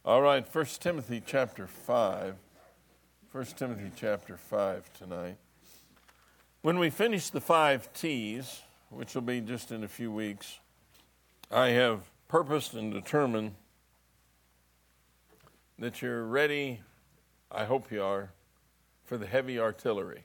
All right, 1 Timothy chapter 5. 1 Timothy chapter 5 tonight. When we finish the 5 T's, which will be just in a few weeks, I have purposed and determined that you're ready, I hope you are, for the heavy artillery.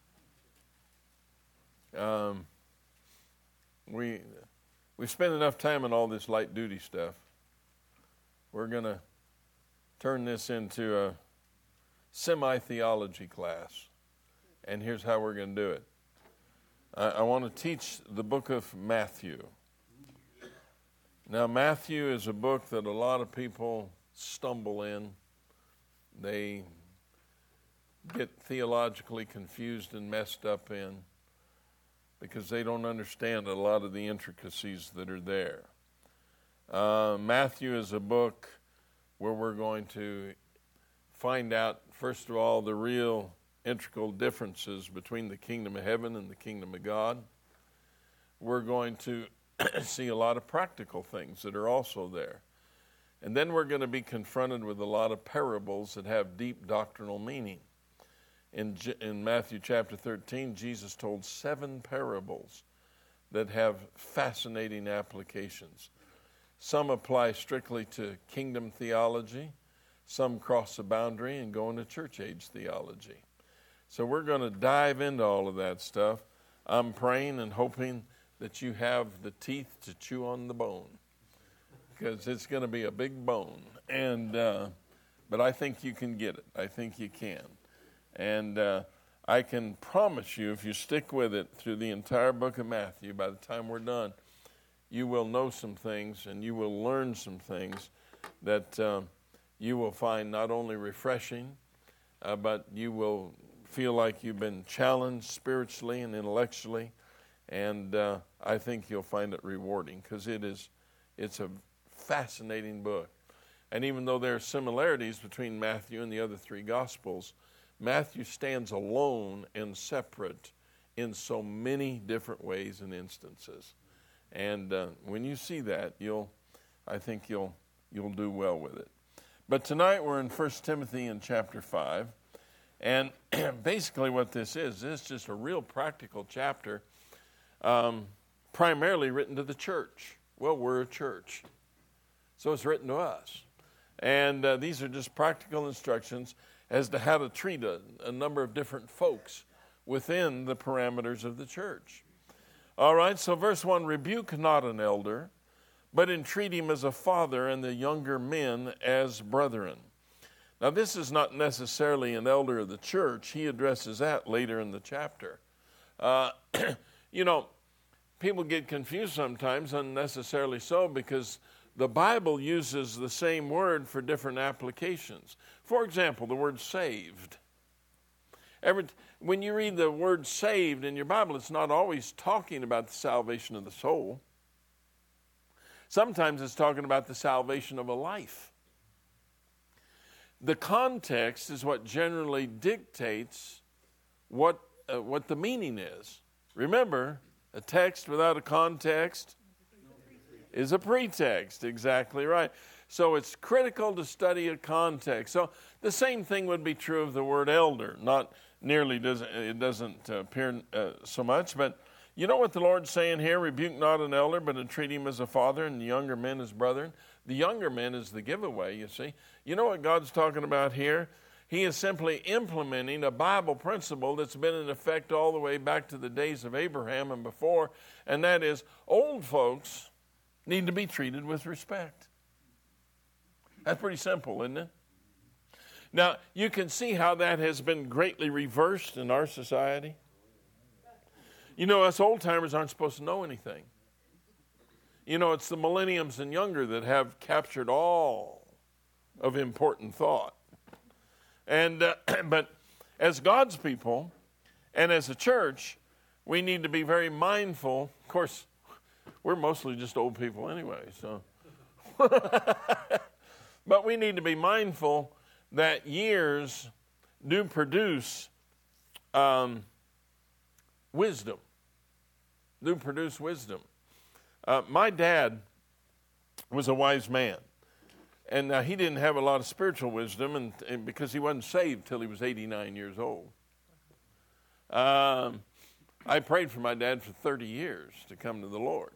We spent enough time on all this light duty stuff. We're going to turn this into a semi-theology class. And here's how we're going to do it. I want to teach the book of Matthew. Now, Matthew is a book that a lot of people stumble in. They get theologically confused and messed up in because they don't understand a lot of the intricacies that are there. Matthew is a book where we're going to find out, first of all, the real integral differences between the kingdom of heaven and the kingdom of God. We're going to see a lot of practical things that are also there. And then we're going to be confronted with a lot of parables that have deep doctrinal meaning. In Matthew chapter 13, Jesus told 7 parables that have fascinating applications. Some apply strictly to kingdom theology. Some cross the boundary and go into church age theology. So we're going to dive into all of that stuff. I'm praying and hoping that you have the teeth to chew on the bone, because it's going to be a big bone. But I think you can get it. I think you can. And I can promise you, if you stick with it through the entire book of Matthew, by the time we're done, you will know some things and you will learn some things that you will find not only refreshing, but you will feel like you've been challenged spiritually and intellectually. And I think you'll find it rewarding, because it's a fascinating book. And even though there are similarities between Matthew and the other 3 Gospels, Matthew stands alone and separate in so many different ways and instances. And when you see that, I think you'll do well with it. But tonight we're in 1 Timothy in chapter 5. And basically what this is just a real practical chapter, primarily written to the church. Well, we're a church, so it's written to us. And these are just practical instructions as to how to treat a number of different folks within the parameters of the church. All right, so verse 1, rebuke not an elder, but entreat him as a father, and the younger men as brethren. Now, this is not necessarily an elder of the church. He addresses that later in the chapter. People get confused sometimes, unnecessarily so, because the Bible uses the same word for different applications. For example, the word saved. When you read the word saved in your Bible, it's not always talking about the salvation of the soul. Sometimes it's talking about the salvation of a life. The context is what generally dictates what the meaning is. Remember, a text without a context is a pretext. Exactly right. So it's critical to study a context. So the same thing would be true of the word elder. Not nearly doesn't appear so much, but you know what the Lord's saying here? Rebuke not an elder, but entreat him as a father, and the younger men as brethren. The younger men is the giveaway, you see. You know what God's talking about here? He is simply implementing a Bible principle that's been in effect all the way back to the days of Abraham and before, and that is old folks need to be treated with respect. That's pretty simple, isn't it? Now, you can see how that has been greatly reversed in our society. You know, us old-timers aren't supposed to know anything. You know, it's the millenniums and younger that have captured all of important thought. And but as God's people and as a church, we need to be very mindful. Of course, we're mostly just old people anyway, so. But we need to be mindful that years do produce wisdom. Do produce wisdom. My dad was a wise man. And he didn't have a lot of spiritual wisdom, and because he wasn't saved till he was 89 years old. I prayed for my dad for 30 years to come to the Lord.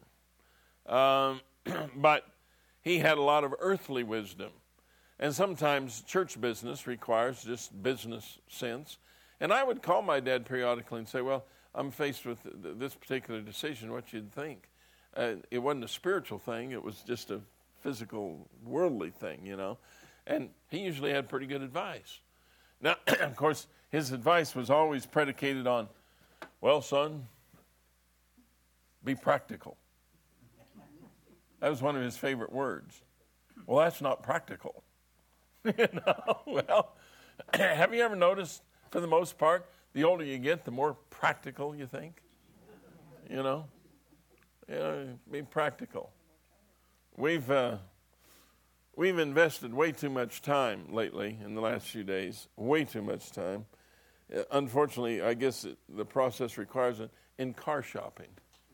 But he had a lot of earthly wisdom. And sometimes church business requires just business sense. And I would call my dad periodically and say, well, I'm faced with this particular decision, what you'd think. It wasn't a spiritual thing, it was just a physical, worldly thing, you know. And he usually had pretty good advice. Now, of course, his advice was always predicated on, well, son, be practical. That was one of his favorite words. Well, that's not practical. You know, well, have you ever noticed, for the most part, the older you get, the more practical you think? You know, be practical. We've invested way too much time lately in the last few days, way too much time. Unfortunately, I guess the process requires it in car shopping.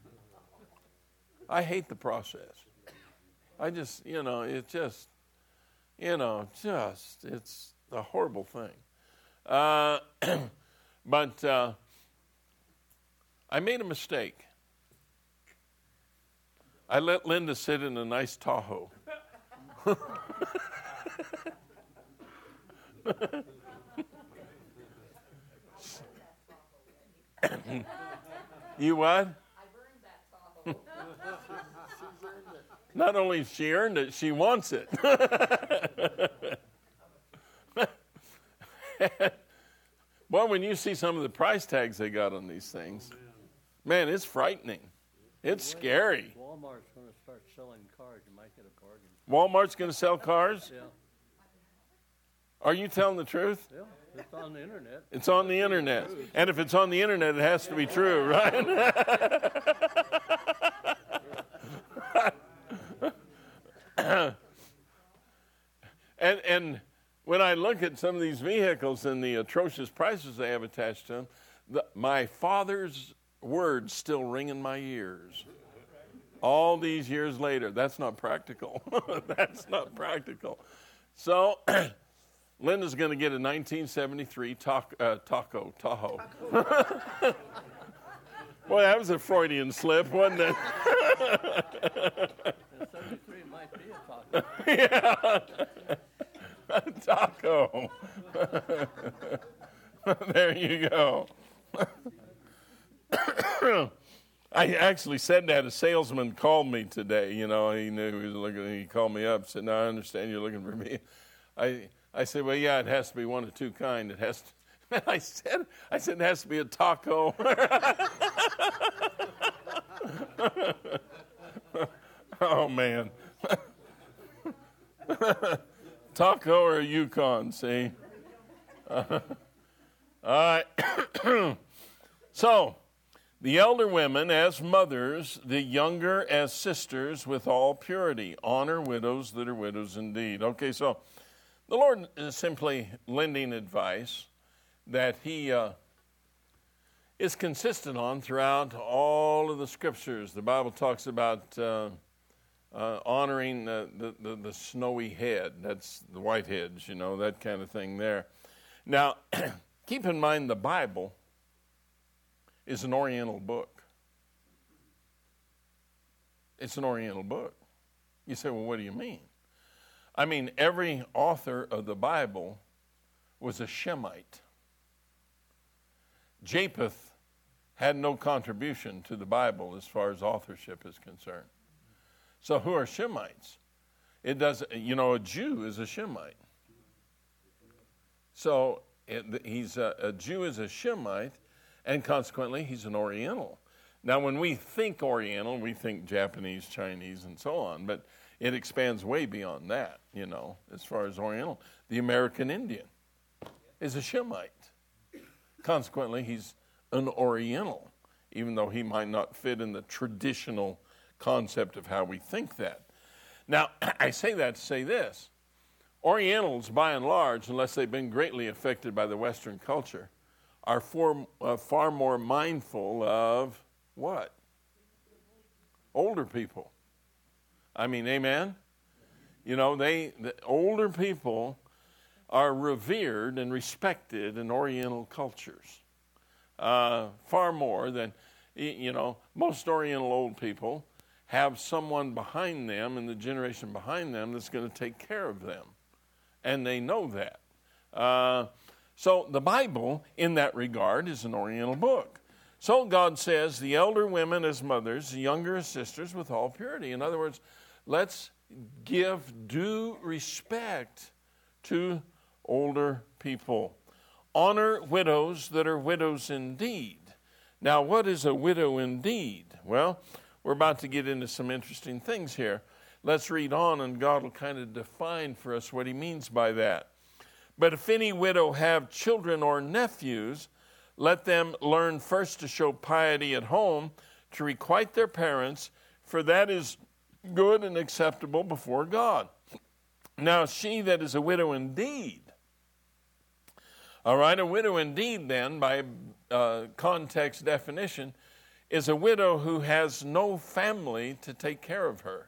I hate the process. I just, it's a horrible thing. But I made a mistake. I let Linda sit in a nice Tahoe. You what? I burned that Tahoe. Not only she earned it, she wants it. Boy, when you see some of the price tags they got on these things, man, it's frightening. It's scary. Walmart's going to start selling cars. You might get a bargain. Walmart's going to sell cars? Yeah. Are you telling the truth? Yeah, it's on the internet. It's on the internet. And if it's on the internet, it has to be true, right? And when I look at some of these vehicles and the atrocious prices they have attached to them, my father's words still ring in my ears. All these years later, that's not practical. That's not practical. So Linda's going to get a 1973 Tahoe. Boy, that was a Freudian slip, wasn't it? And 73 might be a Tahoe. Yeah. Taco. There you go. I actually said that. A salesman called me today. He knew he was looking. He called me up, said, "No, I understand you're looking for me." I said, "Well, yeah, it has to be one of two kind. It has to." I said it has to be a taco. Oh man. Taco or a Yukon, see? All right. So, the elder women as mothers, the younger as sisters with all purity. Honor widows that are widows indeed. Okay, so the Lord is simply lending advice that He is consistent on throughout all of the Scriptures. The Bible talks about honoring the snowy head. That's the whiteheads, that kind of thing there. Now, keep in mind the Bible is an Oriental book. It's an Oriental book. You say, well, what do you mean? I mean, every author of the Bible was a Shemite. Japheth had no contribution to the Bible as far as authorship is concerned. So who are Shemites? It does, a Jew is a Shemite. So he's a Jew is a Shemite, and consequently he's an Oriental. Now when we think Oriental, we think Japanese, Chinese, and so on, but it expands way beyond that, as far as Oriental. The American Indian is a Shemite. Consequently, he's an Oriental, even though he might not fit in the traditional concept of how we think that. Now, I say that to say this. Orientals, by and large, unless they've been greatly affected by the Western culture, are far more mindful of what? Older people. I mean, amen? You know, the older people are revered and respected in Oriental cultures. Far more than, most Oriental old people have someone behind them in the generation behind them that's going to take care of them. And they know that. So the Bible, in that regard, is an Oriental book. So God says, the elder women as mothers, the younger as sisters with all purity. In other words, let's give due respect to older people. Honor widows that are widows indeed. Now, what is a widow indeed? Well, we're about to get into some interesting things here. Let's read on, and God will kind of define for us what he means by that. But if any widow have children or nephews, let them learn first to show piety at home, to requite their parents, for that is good and acceptable before God. Now, she that is a widow indeed. All right, a widow indeed then, by context definition, is a widow who has no family to take care of her.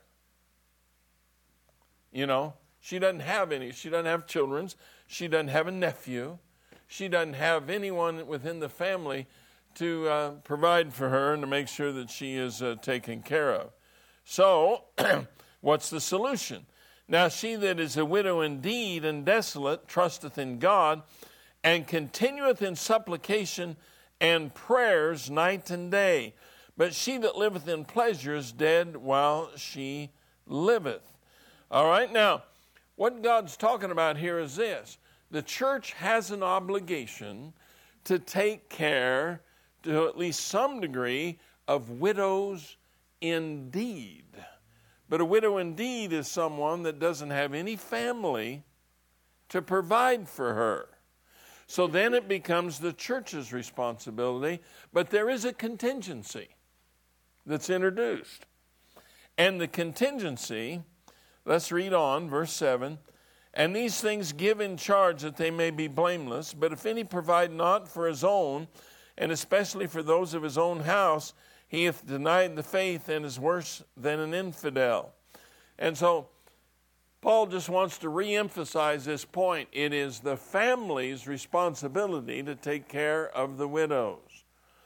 You know, she doesn't have any. She doesn't have children. She doesn't have a nephew. She doesn't have anyone within the family to provide for her and to make sure that she is taken care of. So, what's the solution? Now, she that is a widow indeed and desolate trusteth in God, and continueth in supplication and prayers night and day. But she that liveth in pleasure is dead while she liveth. All right, now, what God's talking about here is this. The church has an obligation to take care, to at least some degree, of widows indeed. But a widow indeed is someone that doesn't have any family to provide for her. So then it becomes the church's responsibility, but there is a contingency that's introduced. And the contingency, let's read on, verse 7, and these things give in charge that they may be blameless, but if any provide not for his own, and especially for those of his own house, he hath denied the faith and is worse than an infidel. And so Paul just wants to reemphasize this point. It is the family's responsibility to take care of the widows.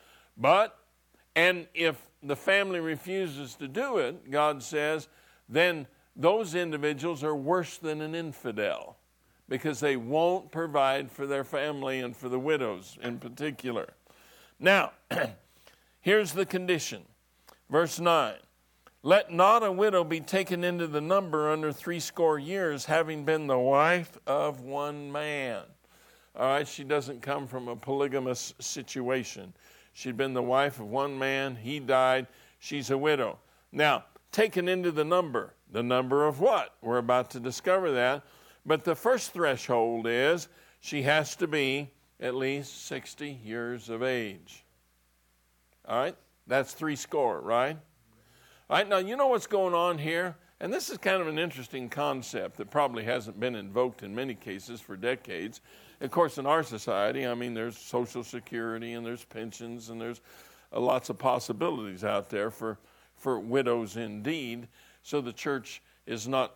And if the family refuses to do it, God says, then those individuals are worse than an infidel because they won't provide for their family and for the widows in particular. Now, here's the condition. Verse 9. Let not a widow be taken into the number under 80 years, having been the wife of one man. All right, she doesn't come from a polygamous situation. She'd been the wife of one man. He died. She's a widow. Now, taken into the number of what? We're about to discover that. But the first threshold is she has to be at least 60 years of age. All right, that's 80, right? All right, now you know what's going on here? And this is kind of an interesting concept that probably hasn't been invoked in many cases for decades. Of course, in our society, I mean, there's Social Security and there's pensions and there's lots of possibilities out there for widows indeed. So the church is not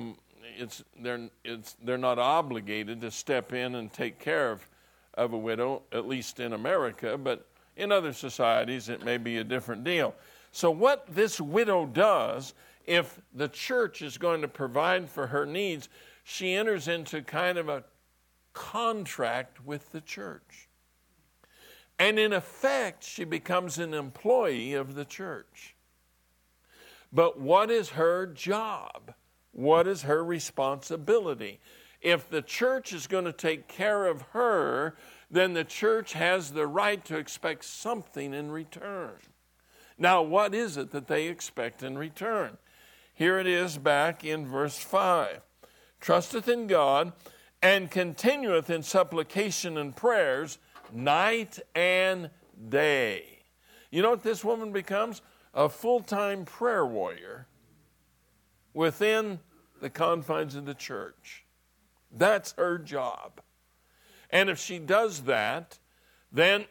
they're not obligated to step in and take care of a widow, at least in America, but in other societies it may be a different deal. So what this widow does, if the church is going to provide for her needs, she enters into kind of a contract with the church. And in effect, she becomes an employee of the church. But what is her job? What is her responsibility? If the church is going to take care of her, then the church has the right to expect something in return. Now, what is it that they expect in return? Here it is back in verse 5. Trusteth in God and continueth in supplication and prayers night and day. You know what this woman becomes? A full-time prayer warrior within the confines of the church. That's her job. And if she does that, then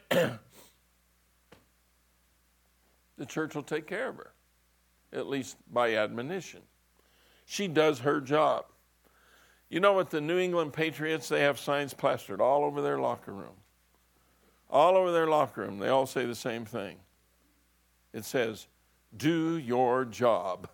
the church will take care of her, at least by admonition. She does her job. You know what, the New England Patriots, they have signs plastered all over their locker room. All over their locker room, they all say the same thing. It says, do your job.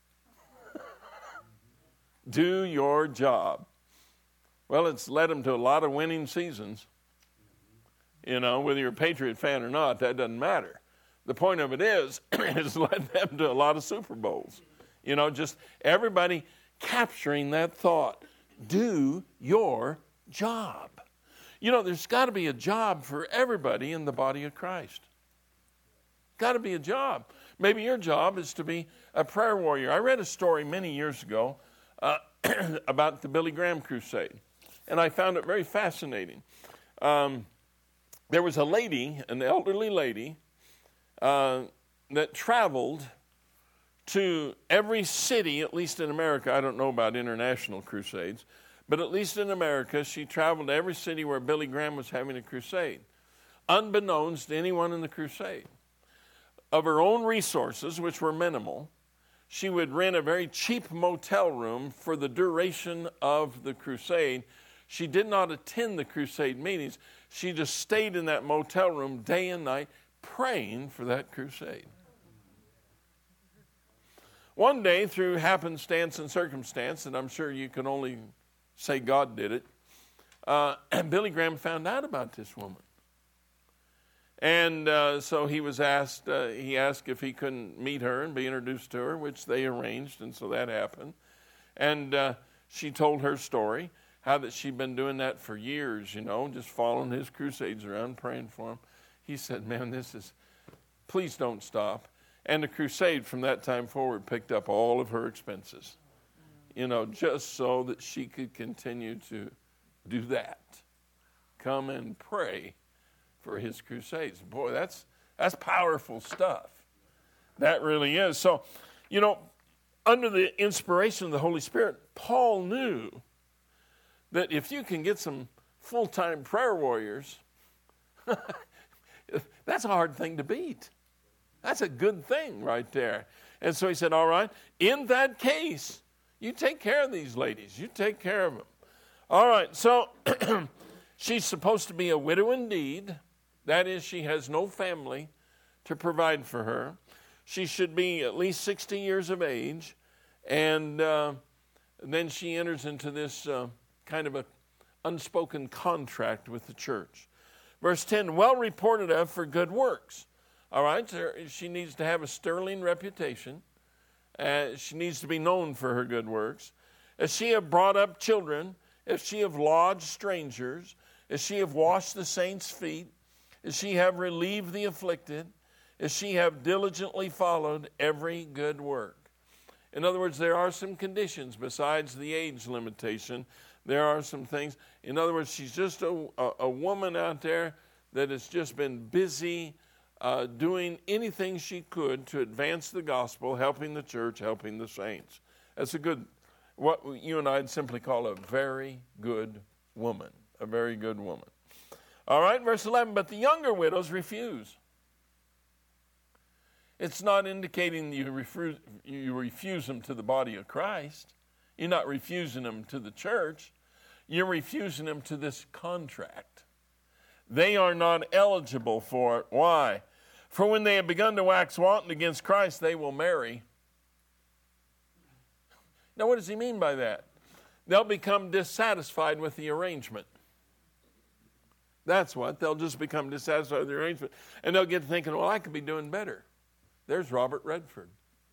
Do your job. Well, it's led them to a lot of winning seasons. You know, whether you're a Patriot fan or not, that doesn't matter. The point of it is, it's led them to a lot of Super Bowls. You know, just everybody capturing that thought. Do your job. You know, there's got to be a job for everybody in the body of Christ. Got to be a job. Maybe your job is to be a prayer warrior. I read a story many years ago about the Billy Graham crusade, and I found it very fascinating. There was a lady, an elderly lady, that traveled to every city, at least in America. I don't know about international crusades, but at least in America, she traveled to every city where Billy Graham was having a crusade, unbeknownst to anyone in the crusade. Of her own resources, which were minimal, she would rent a very cheap motel room for the duration of the crusade. She did not attend the crusade meetings. She just stayed in that motel room day and night praying for that crusade. One day, through happenstance and circumstance, and I'm sure you can only say God did it, Billy Graham found out about this woman. And so he asked if he couldn't meet her and be introduced to her, which they arranged, and so that happened. And she told her story, how that she'd been doing that for years, you know, just following his crusades around, praying for him. He said, man, please don't stop. And the crusade from that time forward picked up all of her expenses, you know, just so that she could continue to do that. Come and pray for his crusades. Boy, that's powerful stuff. That really is. So, you know, under the inspiration of the Holy Spirit, Paul knew that if you can get some full-time prayer warriors, that's a hard thing to beat. That's a good thing right there. And so he said, all right, in that case, you take care of these ladies. You take care of them. All right, so she's supposed to be a widow indeed. That is, she has no family to provide for her. She should be at least 60 years of age. And then she enters into this kind of an unspoken contract with the church. Verse 10, well reported of for good works. All right, so she needs to have a sterling reputation. She needs to be known for her good works. As she have brought up children, if she have lodged strangers, as she have washed the saints' feet, as she have relieved the afflicted, as she have diligently followed every good work. In other words, there are some conditions besides the age limitation. There are some things. In other words, she's just a woman out there that has just been busy doing anything she could to advance the gospel, helping the church, helping the saints. That's what you and I'd simply call a very good woman. A very good woman. All right, verse 11, but the younger widows refuse. It's not indicating you refuse them to the body of Christ. You're not refusing them to the church. You're refusing them to this contract. They are not eligible for it. Why? For when they have begun to wax wanton against Christ, they will marry. Now, what does he mean by that? They'll become dissatisfied with the arrangement. That's what. They'll just become dissatisfied with the arrangement. And they'll get thinking, well, I could be doing better. There's Robert Redford.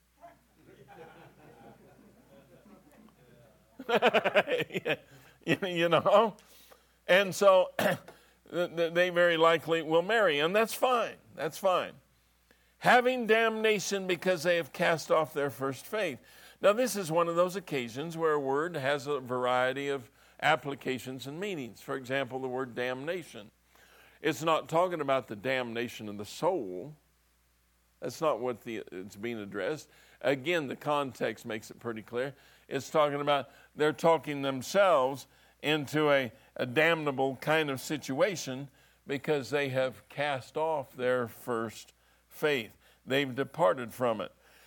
You know? And so they very likely will marry. And that's fine. That's fine. Having damnation because they have cast off their first faith. Now, this is one of those occasions where a word has a variety of applications and meanings. For example, the word damnation. It's not talking about the damnation of the soul. That's not what it's being addressed. Again, the context makes it pretty clear. It's talking about they're talking themselves into a damnable kind of situation because they have cast off their first faith. They've departed from it.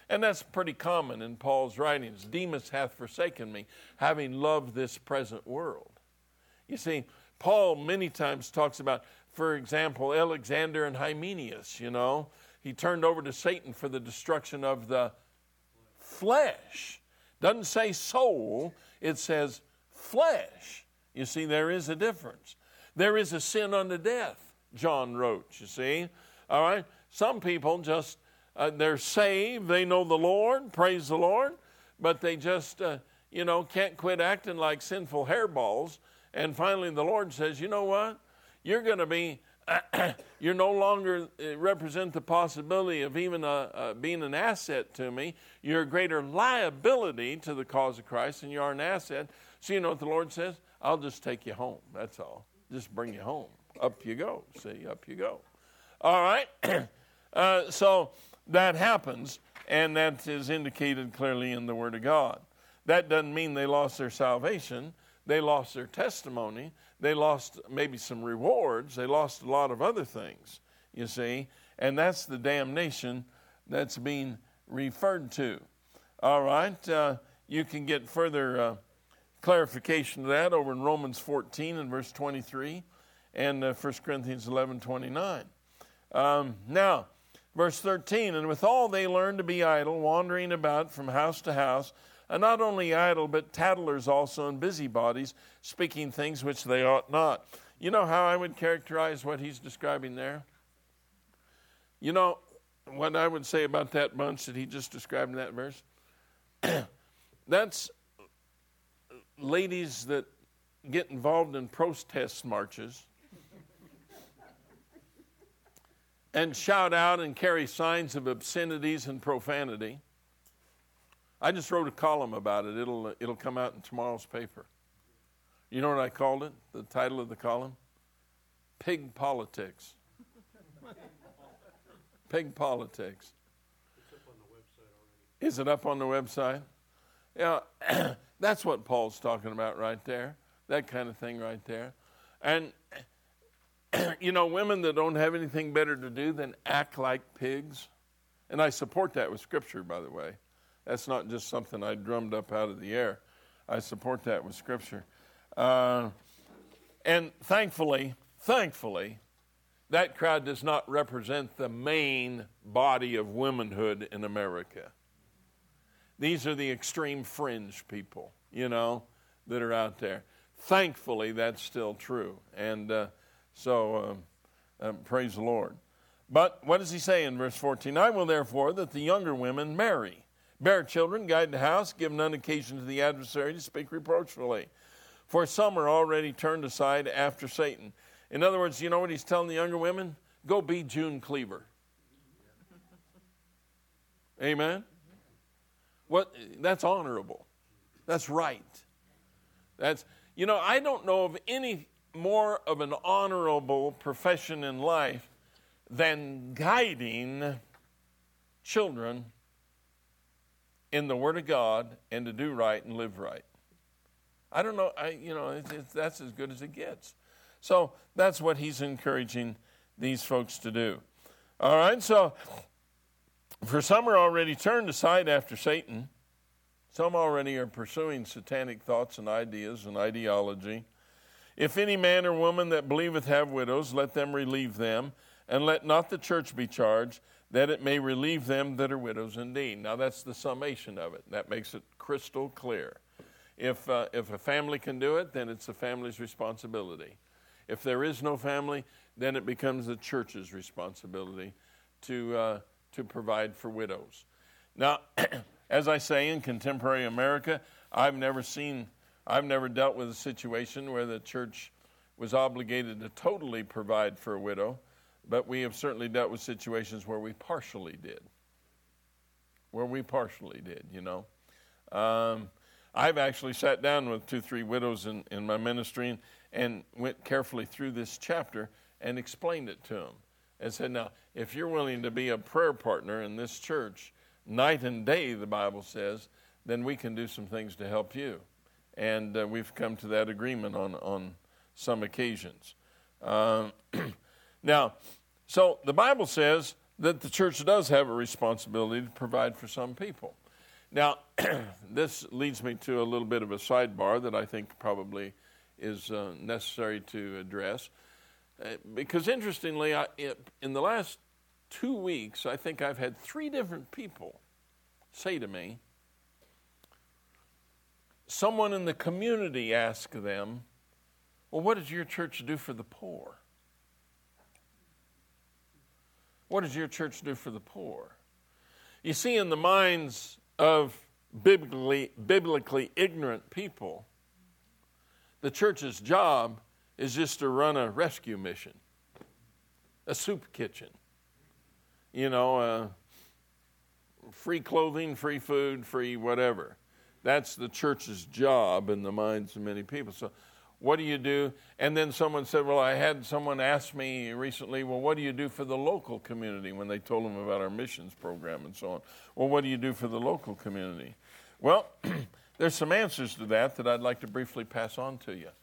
And that's pretty common in Paul's writings. Demas hath forsaken me, having loved this present world. You see, Paul many times talks about, for example, Alexander and Hymenaeus, you know. He turned over to Satan for the destruction of the flesh. Doesn't say soul, it says flesh. You see, there is a difference. There is a sin unto death, John wrote, you see. All right? Some people just, they're saved, they know the Lord, praise the Lord, but they just, can't quit acting like sinful hairballs. And finally the Lord says, you know what? You're going to be, you no longer represent the possibility of even being an asset to me. You're a greater liability to the cause of Christ than you are an asset. So you know what the Lord says? I'll just take you home. That's all. Just bring you home. Up you go. See, up you go. All right. So that happens, and that is indicated clearly in the Word of God. That doesn't mean they lost their salvation. They lost their testimony. They lost maybe some rewards. They lost a lot of other things, you see. And that's the damnation that's being referred to. All right. You can get further clarification of that over in Romans 14 and verse 23 and 1 Corinthians 11:29. Now, verse 13, and withal they learned to be idle, wandering about from house to house, and not only idle, but tattlers also, and busybodies, speaking things which they ought not. You know how I would characterize what he's describing there? You know what I would say about that bunch that he just described in that verse? That's ladies that get involved in protest marches and shout out and carry signs of obscenities and profanity. I just wrote a column about it. It'll come out in tomorrow's paper. You know what I called it? The title of the column? Pig Politics. Pig Politics. It's up on the website already. Is it up on the website? Yeah, that's what Paul's talking about right there. That kind of thing right there. And, women that don't have anything better to do than act like pigs. And I support that with Scripture, by the way. That's not just something I drummed up out of the air. I support that with Scripture. And thankfully, that crowd does not represent the main body of womanhood in America. These are the extreme fringe people, that are out there. Thankfully, that's still true. And so praise the Lord. But what does he say in verse 14? I will therefore that the younger women marry, bear children, guide the house, give none occasion to the adversary to speak reproachfully. For some are already turned aside after Satan. In other words, you know what he's telling the younger women? Go be June Cleaver. Amen? That's honorable. That's right. I don't know of any more of an honorable profession in life than guiding children in the Word of God and to do right and live right. I don't know. That's as good as it gets. So that's what he's encouraging these folks to do. All right. So for some are already turned aside after Satan. Some already are pursuing satanic thoughts and ideas and ideology. If any man or woman that believeth have widows, let them relieve them, and let not the church be charged, that it may relieve them that are widows indeed. Now that's the summation of it. That makes it crystal clear. If a family can do it, then it's the family's responsibility. If there is no family, then it becomes the church's responsibility to provide for widows. Now, as I say, in contemporary America, I've never dealt with a situation where the church was obligated to totally provide for a widow, but we have certainly dealt with situations where we partially did. I've actually sat down with 2-3 widows in my ministry and went carefully through this chapter and explained it to them and said, now, if you're willing to be a prayer partner in this church, night and day, the Bible says, then we can do some things to help you. And we've come to that agreement on some occasions. Now, so the Bible says that the church does have a responsibility to provide for some people. Now, this leads me to a little bit of a sidebar that I think probably is necessary to address. Because interestingly, in the last 2 weeks, I think I've had 3 different people say to me, someone in the community asked them, well, what does your church do for the poor? What does your church do for the poor? You see, in the minds of biblically ignorant people, the church's job is just to run a rescue mission, a soup kitchen, free clothing, free food, free whatever. That's the church's job in the minds of many people. So what do you do? And then someone said, well, I had someone ask me recently, well, what do you do for the local community when they told them about our missions program and so on? Well, what do you do for the local community? Well, there's some answers to that I'd like to briefly pass on to you.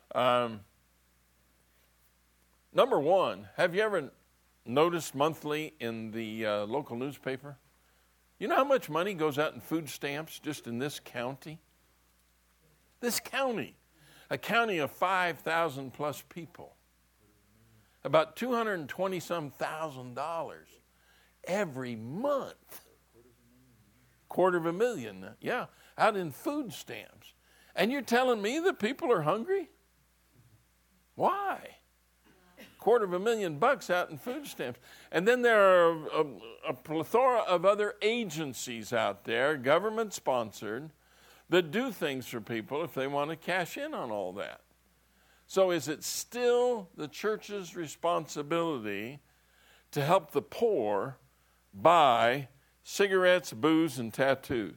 Number one, have you ever noticed monthly in the local newspaper? You know how much money goes out in food stamps just in this county? This county. A county of 5,000 plus people. About $220,000 every month. $250,000, yeah, out in food stamps. And you're telling me that people are hungry? Why? $250,000 out in food stamps. And then there are a plethora of other agencies out there, government-sponsored, that do things for people if they want to cash in on all that. So is it still the church's responsibility to help the poor buy cigarettes, booze, and tattoos?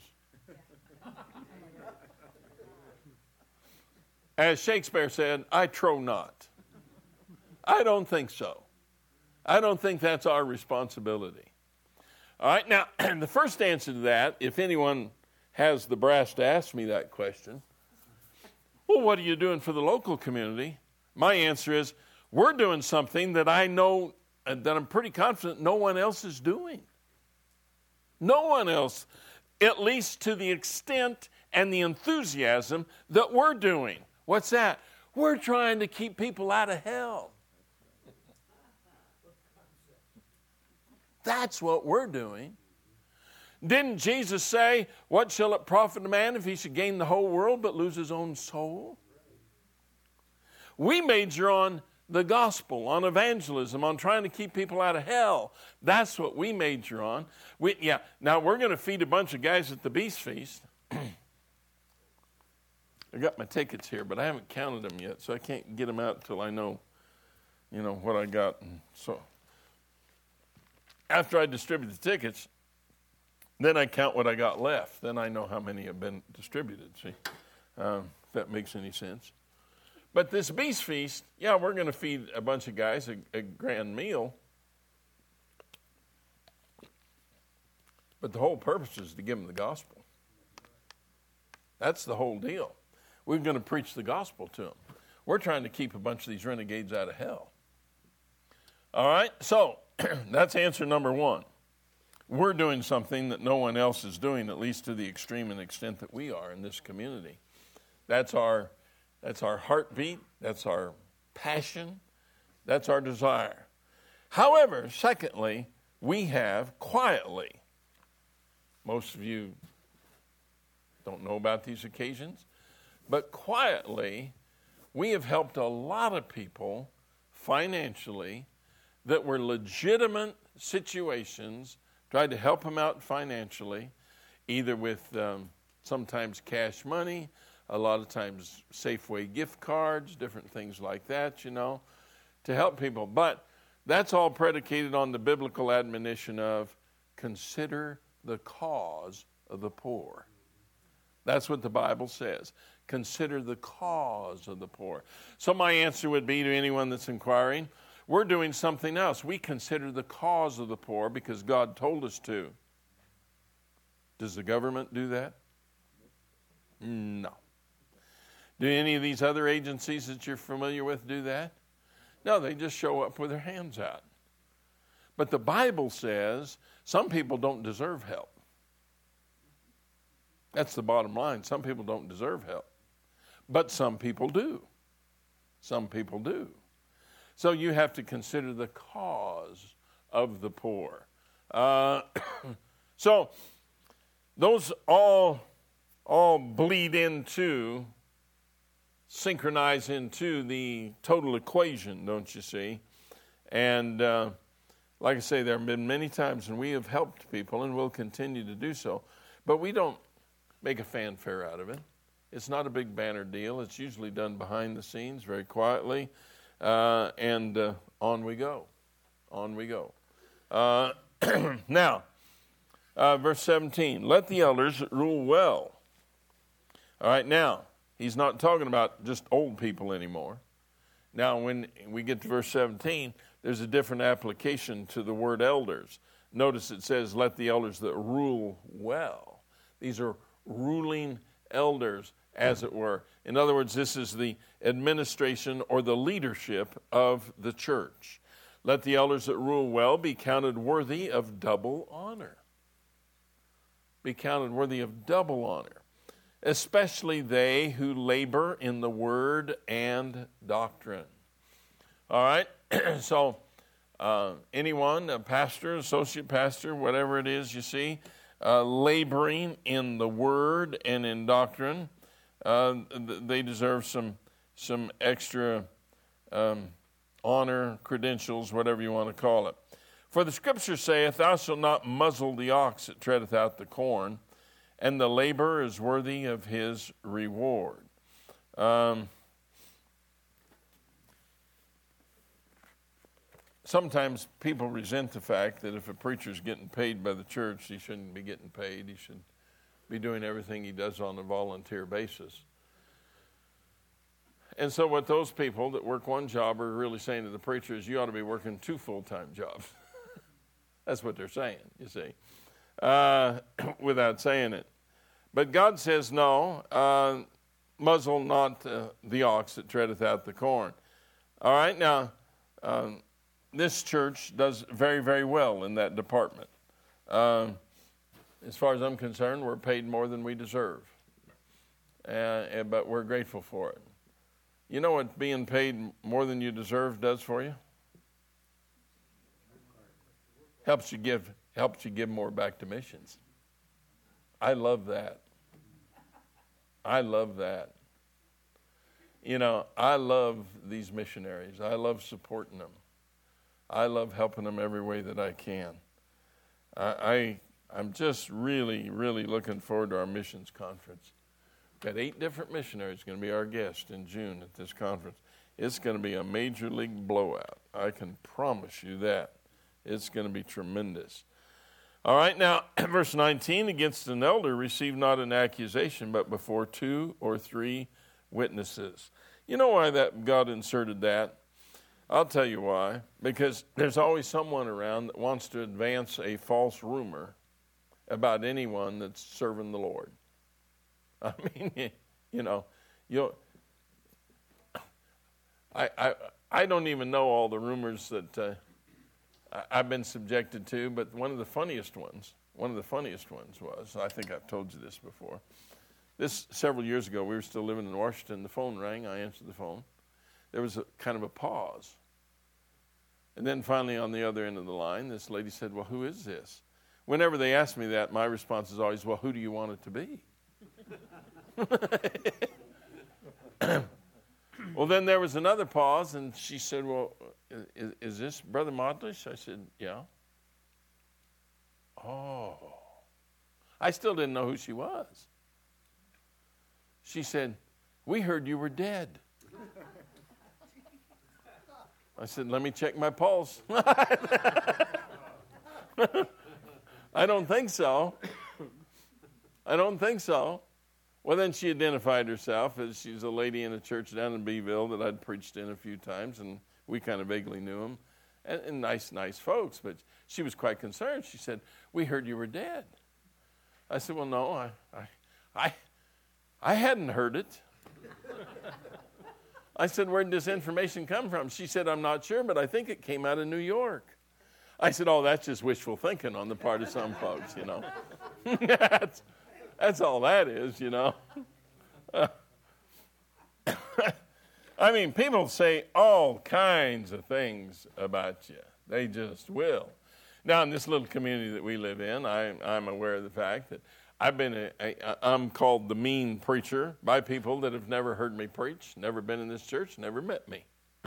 As Shakespeare said, I trow not. I don't think so. I don't think that's our responsibility. All right, now, the first answer to that, if anyone has the brass to ask me that question, well, what are you doing for the local community? My answer is, we're doing something that I know, that I'm pretty confident no one else is doing. No one else, at least to the extent and the enthusiasm that we're doing. What's that? We're trying to keep people out of hell. That's what we're doing. Didn't Jesus say, what shall it profit a man if he should gain the whole world but lose his own soul? We major on the gospel, on evangelism, on trying to keep people out of hell. That's what we major on. Now we're going to feed a bunch of guys at the Beast Feast. I got my tickets here, but I haven't counted them yet, so I can't get them out until I know, what I got. So after I distribute the tickets, then I count what I got left. Then I know how many have been distributed, see, if that makes any sense. But this Beast Feast, we're going to feed a bunch of guys a grand meal. But the whole purpose is to give them the gospel. That's the whole deal. We're going to preach the gospel to them. We're trying to keep a bunch of these renegades out of hell. All right, so that's answer number one. We're doing something that no one else is doing, at least to the extreme and extent that we are in this community. That's our heartbeat. That's our passion. That's our desire. However, secondly, we have quietly, most of you don't know about these occasions, but quietly, we have helped a lot of people financially that were legitimate situations, tried to help them out financially, either with sometimes cash money, a lot of times Safeway gift cards, different things like that, to help people. But that's all predicated on the biblical admonition of consider the cause of the poor. That's what the Bible says. Consider the cause of the poor. So my answer would be to anyone that's inquiring, we're doing something else. We consider the cause of the poor because God told us to. Does the government do that? No. Do any of these other agencies that you're familiar with do that? No, they just show up with their hands out. But the Bible says some people don't deserve help. That's the bottom line. Some people don't deserve help. But some people do. Some people do. So you have to consider the cause of the poor. So those all bleed into, synchronize into the total equation, don't you see? And like I say, there have been many times when we have helped people and will continue to do so. But we don't make a fanfare out of it. It's not a big banner deal. It's usually done behind the scenes, very quietly. And on we go. On we go. Now, verse 17. Let the elders rule well. All right, now, he's not talking about just old people anymore. Now, when we get to verse 17, there's a different application to the word elders. Notice it says, let the elders that rule well. These are ruling elders, as it were. In other words, this is the administration or the leadership of the church. Let the elders that rule well be counted worthy of double honor. Be counted worthy of double honor, especially they who labor in the word and doctrine. All right? So anyone, a pastor, associate pastor, whatever it is you see, laboring in the word and in doctrine, they deserve some extra honor, credentials, whatever you want to call it. For the scripture saith, thou shalt not muzzle the ox that treadeth out the corn, and the laborer is worthy of his reward. Sometimes people resent the fact that if a preacher's getting paid by the church, he shouldn't be getting paid. He should be doing everything he does on a volunteer basis. And so what those people that work one job are really saying to the preacher is, you ought to be working 2 full-time jobs. That's what they're saying, you see, without saying it. But God says, no, muzzle not the ox that treadeth out the corn. All right, now, this church does very, very well in that department. As far as I'm concerned, we're paid more than we deserve. But we're grateful for it. You know what being paid more than you deserve does for you? Helps you give more back to missions. I love that. I love that. You know, I love these missionaries. I love supporting them. I love helping them every way that I can. I'm just really, really looking forward to our missions conference. We've got 8 different missionaries going to be our guest in June at this conference. It's going to be a major league blowout. I can promise you that. It's going to be tremendous. All right, now, verse 19, against an elder receive not an accusation, but before 2 or 3 witnesses. You know why that God inserted that? I'll tell you why. Because there's always someone around that wants to advance a false rumor about anyone that's serving the Lord. I mean, you know, I don't even know all the rumors that I've been subjected to, but one of the funniest ones was, I think I've told you this before. This, several years ago, we were still living in Washington. The phone rang. I answered the phone. There was a kind of a pause. And then finally on the other end of the line, this lady said, well, who is this? Whenever they ask me that, my response is always, well, who do you want it to be? Well, then there was another pause, and she said, well, is this Brother Modlish? I said, yeah. Oh. I still didn't know who she was. She said, we heard you were dead. I said, let me check my pulse. I don't think so. Well, then she identified herself as she's a lady in a church down in Beeville that I'd preached in a few times, and we kind of vaguely knew them. And nice folks, but she was quite concerned. She said, we heard you were dead. I said, well, no, I hadn't heard it. I said, where did this information come from? She said, I'm not sure, but I think it came out of New York. I said, oh, that's just wishful thinking on the part of some folks, you know. That's all that is, you know. I mean, people say all kinds of things about you. They just will. Now, in this little community that we live in, I'm aware of the fact that I'm called the mean preacher by people that have never heard me preach, never been in this church, never met me.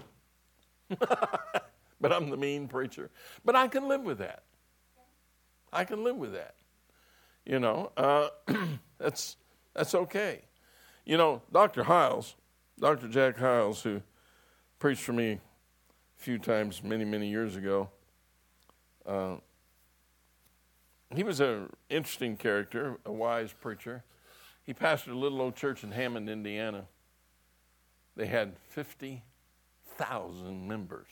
But I'm the mean preacher. But I can live with that. I can live with that. You know, that's okay. You know, Dr. Jack Hiles, who preached for me a few times many, many years ago, he was an interesting character, a wise preacher. He pastored a little old church in Hammond, Indiana. They had 50,000 members.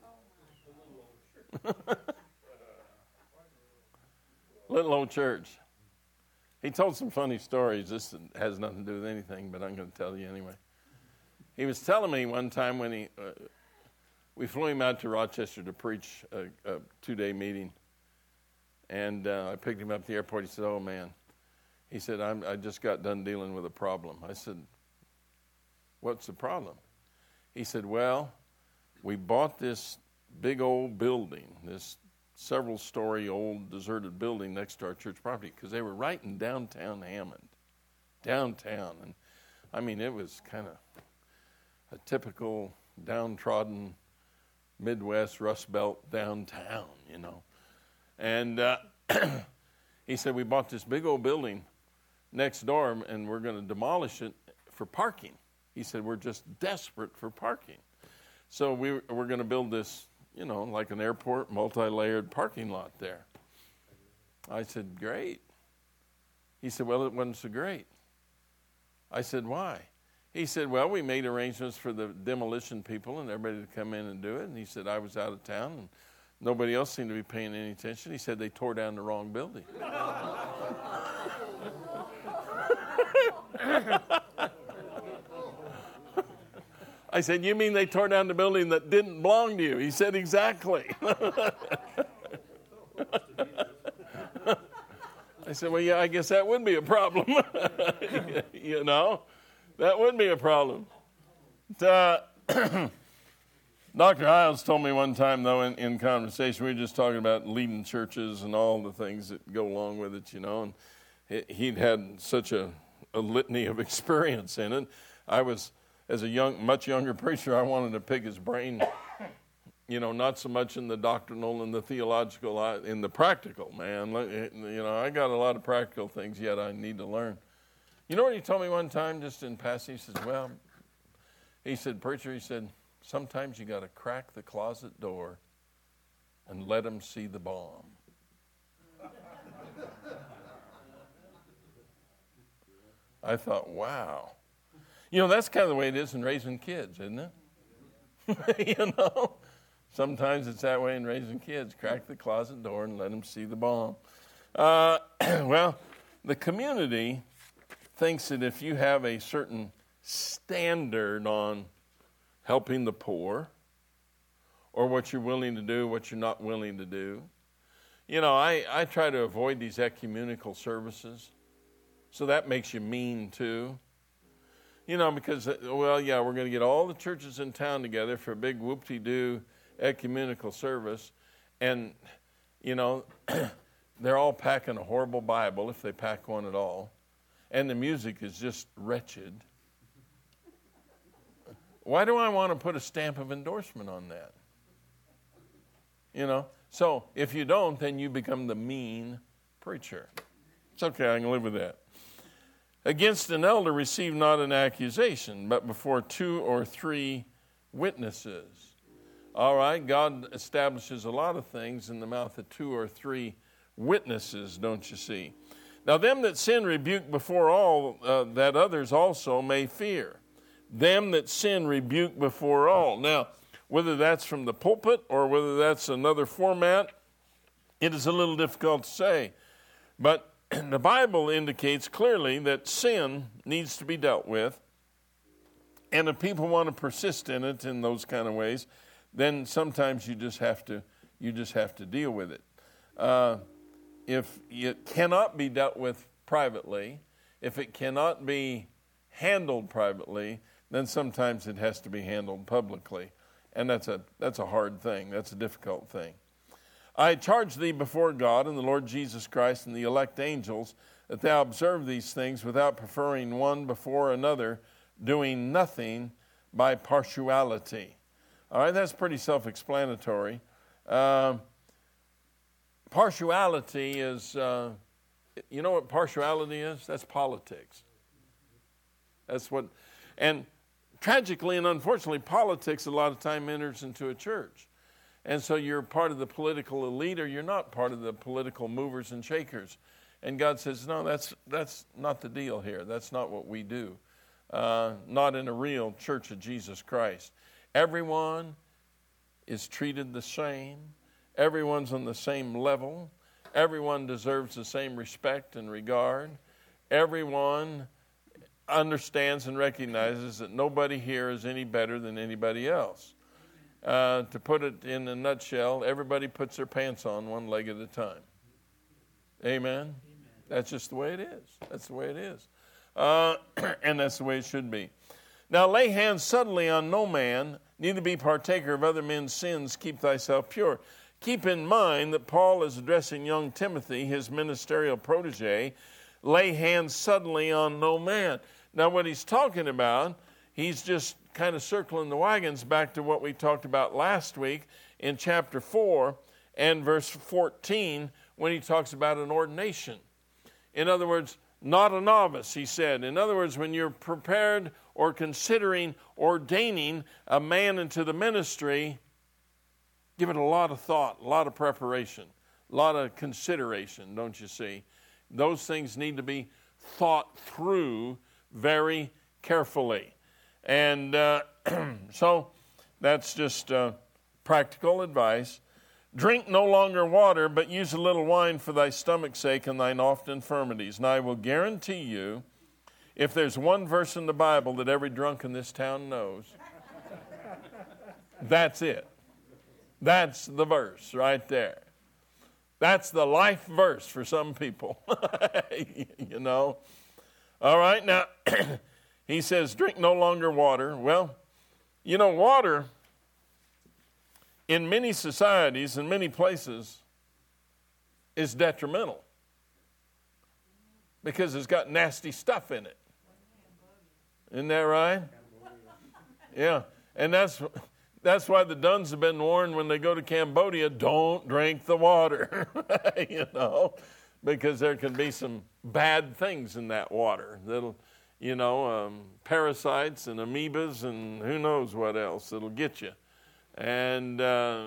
Little old church. He told some funny stories. This has nothing to do with anything, but I'm going to tell you anyway. He was telling me one time when we flew him out to Rochester to preach a 2-day meeting. And I picked him up at the airport. He said, oh, man. He said, I just got done dealing with a problem. I said, what's the problem? He said, well, we bought this big old building, this several-story old deserted building next to our church property, because they were right in downtown Hammond, downtown. And, I mean, it was kind of a typical downtrodden Midwest Rust Belt downtown, you know. And he said, we bought this big old building next door, and we're going to demolish it for parking. He said, we're just desperate for parking. So we're going to build this, you know, like an airport, multi-layered parking lot there. I said, great. He said, well, it wasn't so great. I said, why? He said, well, we made arrangements for the demolition people and everybody to come in and do it. And he said, I was out of town, and nobody else seemed to be paying any attention. He said they tore down the wrong building. I said, you mean they tore down the building that didn't belong to you? He said, exactly. I said, well, yeah, I guess that would be a problem. You know, that would be a problem. Dr. Hiles told me one time, though, in conversation, we were just talking about leading churches and all the things that go along with it, you know, and he'd had such a litany of experience in it. I was, as a much younger preacher, I wanted to pick his brain, you know, not so much in the doctrinal and the theological, in the practical, man. You know, I got a lot of practical things yet I need to learn. You know what he told me one time, just in passing? He says, well, he said, preacher, he said, sometimes you got to crack the closet door and let them see the bomb. I thought, wow. You know, that's kind of the way it is in raising kids, isn't it? You know, sometimes it's that way in raising kids. Crack the closet door and let them see the bomb. Well, the community thinks that if you have a certain standard on helping the poor, or what you're willing to do, what you're not willing to do. You know, I try to avoid these ecumenical services, so that makes you mean too. You know, because, well, yeah, we're going to get all the churches in town together for a big whoop-de-doo ecumenical service, and, you know, they're all packing a horrible Bible, if they pack one at all, and the music is just wretched. Why do I want to put a stamp of endorsement on that? You know? So if you don't, then you become the mean preacher. It's okay, I can live with that. Against an elder receive not an accusation, but before 2 or 3 witnesses. All right, God establishes a lot of things in the mouth of 2 or 3 witnesses, don't you see? Now them that sin rebuke before all, that others also may fear. Them that sin rebuke before all. Now, whether that's from the pulpit or whether that's another format, it is a little difficult to say. But the Bible indicates clearly that sin needs to be dealt with. And if people want to persist in it in those kind of ways, then sometimes you just have to You just have to deal with it. If it cannot be dealt with privately, if it cannot be handled privately, then sometimes it has to be handled publicly. And that's a hard thing. That's a difficult thing. I charge thee before God and the Lord Jesus Christ and the elect angels that thou observe these things without preferring one before another, doing nothing by partiality. All right, that's pretty self-explanatory. Partiality is, you know what partiality is? That's politics. That's what, and tragically and unfortunately, politics a lot of time enters into a church. And so you're part of the political elite or you're not part of the political movers and shakers. And God says, no, that's not the deal here. That's not what we do. Not in a real church of Jesus Christ. Everyone is treated the same. Everyone's on the same level. Everyone deserves the same respect and regard. Everyone understands and recognizes that nobody here is any better than anybody else. To put it in a nutshell, everybody puts their pants on one leg at a time. Amen? That's just the way it is. That's the way it is. And that's the way it should be. Now lay hands suddenly on no man, neither be partaker of other men's sins, keep thyself pure. Keep in mind that Paul is addressing young Timothy, his ministerial protege. Lay hands suddenly on no man. Now what he's talking about, he's just kind of circling the wagons back to what we talked about last week in chapter 4 and verse 14 when he talks about an ordination. In other words, not a novice, he said. In other words, when you're prepared or considering ordaining a man into the ministry, give it a lot of thought, a lot of preparation, a lot of consideration, don't you see? Those things need to be thought through very carefully. And so that's just practical advice. Drink no longer water, but use a little wine for thy stomach's sake and thine oft infirmities. And I will guarantee you, if there's one verse in the Bible that every drunk in this town knows, that's it. That's the verse right there. That's the life verse for some people. You know. All right, now, he says, drink no longer water. Well, you know, water in many societies, in many places, is detrimental because it's got nasty stuff in it. Isn't that right? Yeah, and that's why the Duns have been warned when they go to Cambodia, don't drink the water, you know, because there can be some bad things in that water that'll, you know, parasites and amoebas and who knows what else that'll get you. And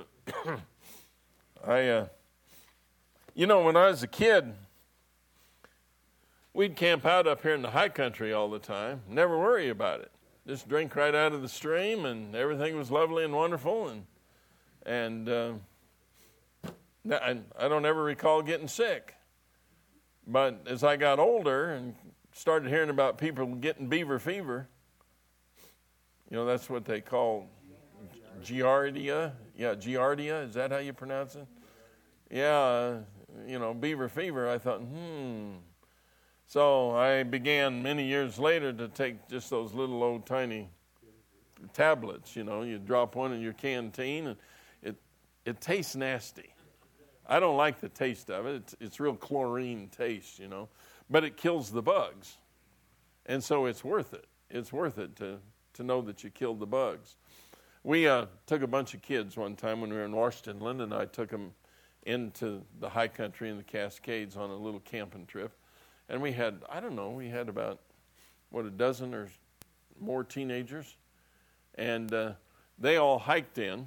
you know, when I was a kid, we'd camp out up here in the high country all the time, never worry about it. Just drink right out of the stream, and everything was lovely and wonderful. And I don't ever recall getting sick. But as I got older and started hearing about people getting beaver fever, you know, that's what they call Giardia. Yeah, Giardia. Is that how you pronounce it? Yeah, you know, beaver fever. I thought, So I began many years later to take just those little old tiny tablets, you know. You drop one in your canteen, and it tastes nasty. I don't like the taste of it. It's real chlorine taste, you know. But it kills the bugs. And so it's worth it. It's worth it to know that you killed the bugs. We took a bunch of kids one time when we were in Washington. Linda and I took them into the high country in the Cascades on a little camping trip. And we had, we had about, a dozen or more teenagers. And they all hiked in,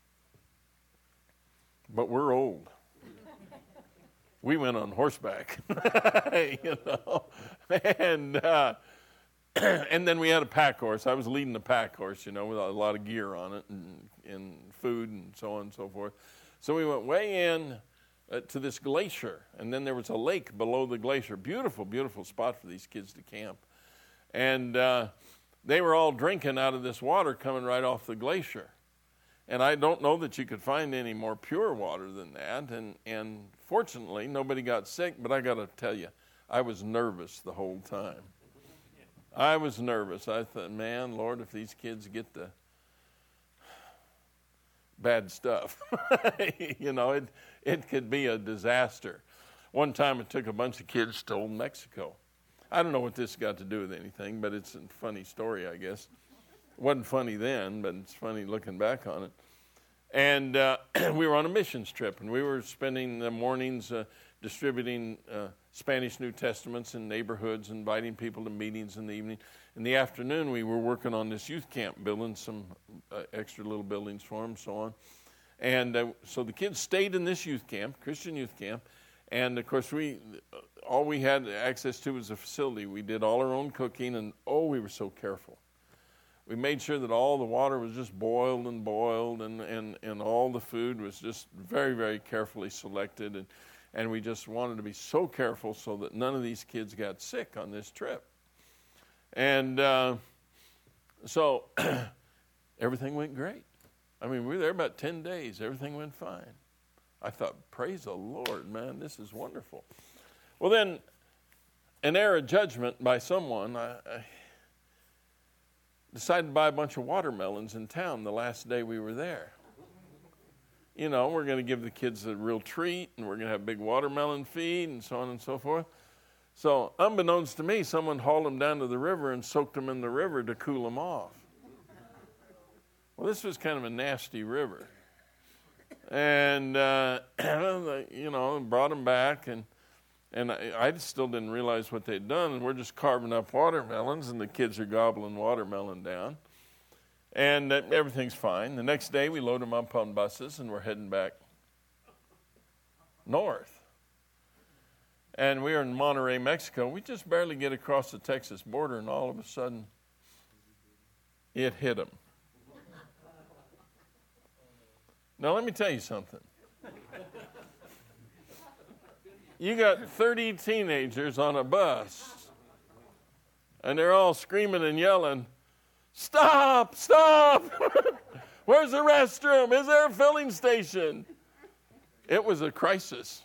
but we're old. We went on horseback, you know. And then we had a pack horse. I was leading the pack horse, you know, with a lot of gear on it and food and so on and so forth. So we went way in to this glacier, and then there was a lake below the glacier. Beautiful, beautiful spot for these kids to camp. And they were all drinking out of this water coming right off the glacier. And I don't know that you could find any more pure water than that. And fortunately, nobody got sick, but I got to tell you, I was nervous the whole time. I was nervous. I thought, man, Lord, if these kids get the bad stuff, it could be a disaster. One time I took a bunch of kids to Old Mexico. I don't know what this got to do with anything, but it's a funny story, I guess. It wasn't funny then, but it's funny looking back on it. And we were on a missions trip, and we were spending the mornings distributing Spanish New Testaments in neighborhoods, inviting people to meetings in the evening. In the afternoon, we were working on this youth camp, building some extra little buildings for them, so on. And so the kids stayed in this youth camp, Christian youth camp, and of course all we had access to was a facility. We did all our own cooking, and we were so careful. We made sure that all the water was just boiled, and all the food was just very, very carefully selected. And we just wanted to be so careful so that none of these kids got sick on this trip. And so everything went great. I mean, we were there about 10 days. Everything went fine. I thought, praise the Lord, man, this is wonderful. Well, then, an error of judgment by someone, I decided to buy a bunch of watermelons in town the last day we were there. We're going to give the kids a real treat, and we're going to have a big watermelon feed, and so on and so forth. So, unbeknownst to me, someone hauled them down to the river and soaked them in the river to cool them off. Well, this was kind of a nasty river. And, brought them back, and I still didn't realize what they'd done, and we're just carving up watermelons, and the kids are gobbling watermelon down. And everything's fine. The next day, we load them up on buses, and we're heading back north. And we are in Monterrey, Mexico. We just barely get across the Texas border, and all of a sudden, it hit them. Now, let me tell you something. You got 30 teenagers on a bus, and they're all screaming and yelling, "Stop! Stop! Where's the restroom? Is there a filling station?" It was a crisis.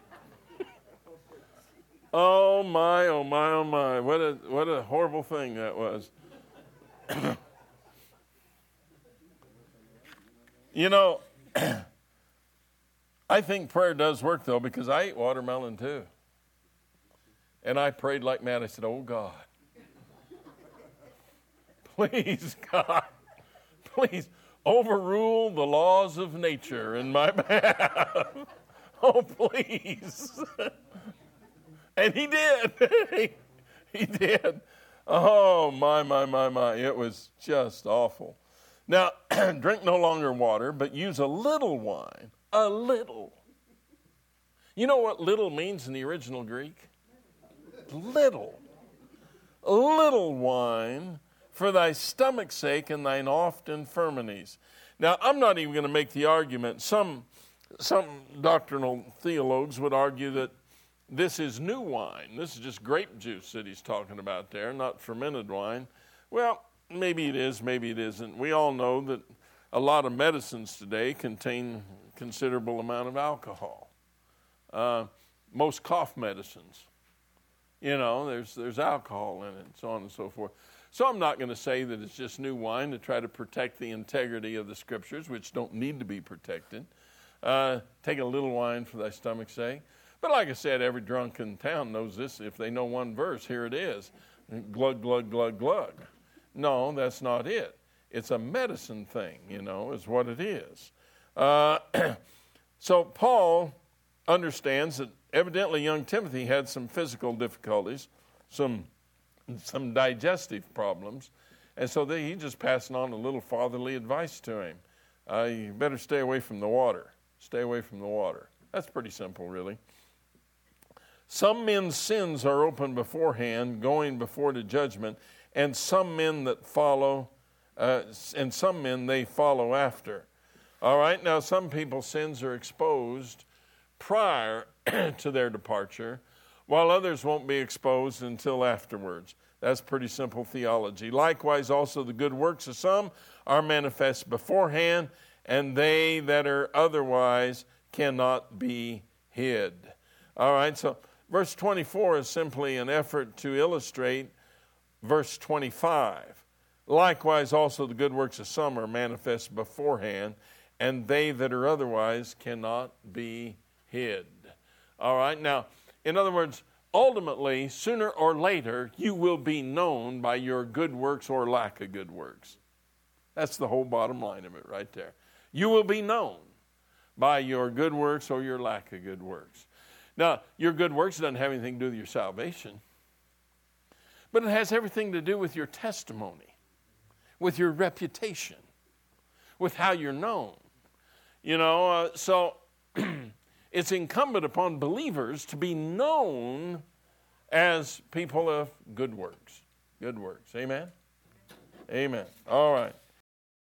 Oh my, oh my, oh my. What a horrible thing that was. I think prayer does work, though, because I ate watermelon, too. And I prayed like mad. I said, "Oh, God, please, God, please overrule the laws of nature in my behalf. Oh, please." And he did. He did. Oh, my. It was just awful. Now, drink no longer water, but use a little wine. A little. You know what little means in the original Greek? Little. A little wine for thy stomach's sake and thine oft infirmities. Now, I'm not even going to make the argument. Some doctrinal theologues would argue that this is new wine. This is just grape juice that he's talking about there, not fermented wine. Well, maybe it is, maybe it isn't. We all know that a lot of medicines today contain considerable amount of alcohol. Most cough medicines, there's alcohol in it, and so on and so forth. So I'm not going to say that it's just new wine to try to protect the integrity of the Scriptures, which don't need to be protected. Take a little wine for thy stomach's sake. But like I said, every drunk in town knows this. If they know one verse, here it is. Glug, glug, glug, glug. No, that's not it. It's a medicine thing, is what it is. So Paul understands that evidently young Timothy had some physical difficulties, some digestive problems, and so he just passing on a little fatherly advice to him. You better stay away from the water. Stay away from the water. That's pretty simple, really. Some men's sins are open beforehand, going before the judgment, and some men they follow after. All right, now some people's sins are exposed prior to their departure, while others won't be exposed until afterwards. That's pretty simple theology. Likewise, also the good works of some are manifest beforehand, and they that are otherwise cannot be hid. All right, so verse 24 is simply an effort to illustrate verse 25. Likewise also the good works of some are manifest beforehand, and they that are otherwise cannot be hid. All right, now, in other words, ultimately, sooner or later, you will be known by your good works or lack of good works. That's the whole bottom line of it right there. You will be known by your good works or your lack of good works. Now, your good works doesn't have anything to do with your salvation, but it has everything to do with your testimony, with your reputation, with how you're known. So it's incumbent upon believers to be known as people of good works. Good works. Amen? Amen. All right.